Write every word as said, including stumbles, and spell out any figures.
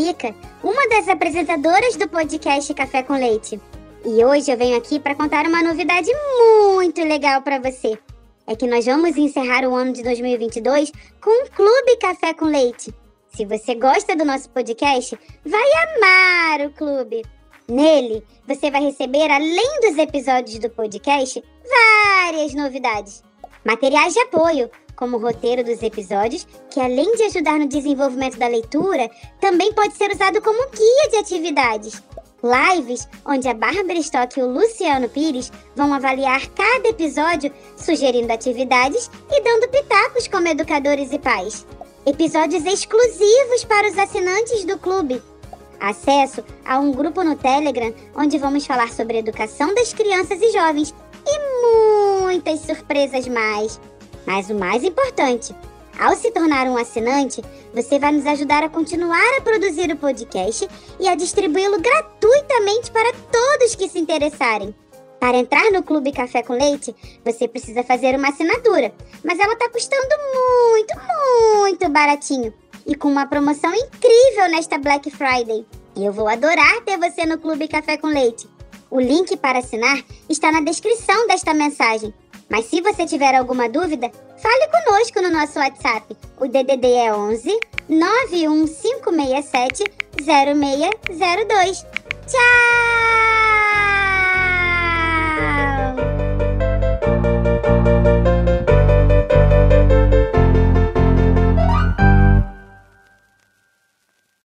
Bica, uma das apresentadoras do podcast Café com Leite. E hoje eu venho aqui para contar uma novidade muito legal para você. É que nós vamos encerrar o ano de dois mil e vinte e dois com um Clube Café com Leite. Se você gosta do nosso podcast, vai amar o clube. Nele, você vai receber, além dos episódios do podcast, várias novidades. Materiais de apoio, como o roteiro dos episódios, que além de ajudar no desenvolvimento da leitura, também pode ser usado como guia de atividades. Lives, onde a Bárbara Stock e o Luciano Pires vão avaliar cada episódio, sugerindo atividades e dando pitacos como educadores e pais. Episódios exclusivos para os assinantes do clube. Acesso a um grupo no Telegram, onde vamos falar sobre a educação das crianças e jovens. E muitas surpresas mais. Mas o mais importante, ao se tornar um assinante, você vai nos ajudar a continuar a produzir o podcast e a distribuí-lo gratuitamente para todos que se interessarem. Para entrar no Clube Café com Leite, você precisa fazer uma assinatura, mas ela está custando muito, muito baratinho e com uma promoção incrível nesta Black Friday. E eu vou adorar ter você no Clube Café com Leite. O link para assinar está na descrição desta mensagem. Mas se você tiver alguma dúvida, fale conosco no nosso WhatsApp. O D D D é onze, nove um cinco seis sete, zero seis zero dois. Tchau!